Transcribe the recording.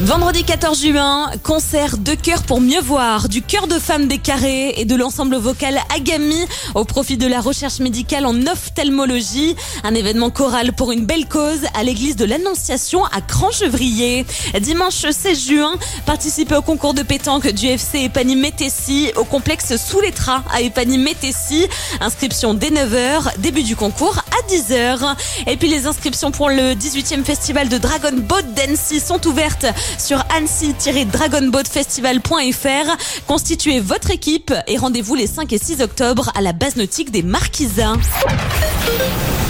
Vendredi 14 juin, concert de chœur pour mieux voir, du chœur de femmes des Carrés et de l'ensemble vocal Agami au profit de la recherche médicale en ophtalmologie. Un événement choral pour une belle cause à l'église de l'Annonciation à Cran-Chevrier. Dimanche 16 juin, participez au concours de pétanque du FC Épagny-Métessy au complexe Sous les Tras à Épagny-Métessy. Inscription dès 9h, début du concours à 10h. Et puis les inscriptions pour le 18e festival de Dragon Boat d'Annecy sont ouvertes sur annecy-dragonboatfestival.fr. Constituez votre équipe et rendez-vous les 5 et 6 octobre à la base nautique des Marquisats.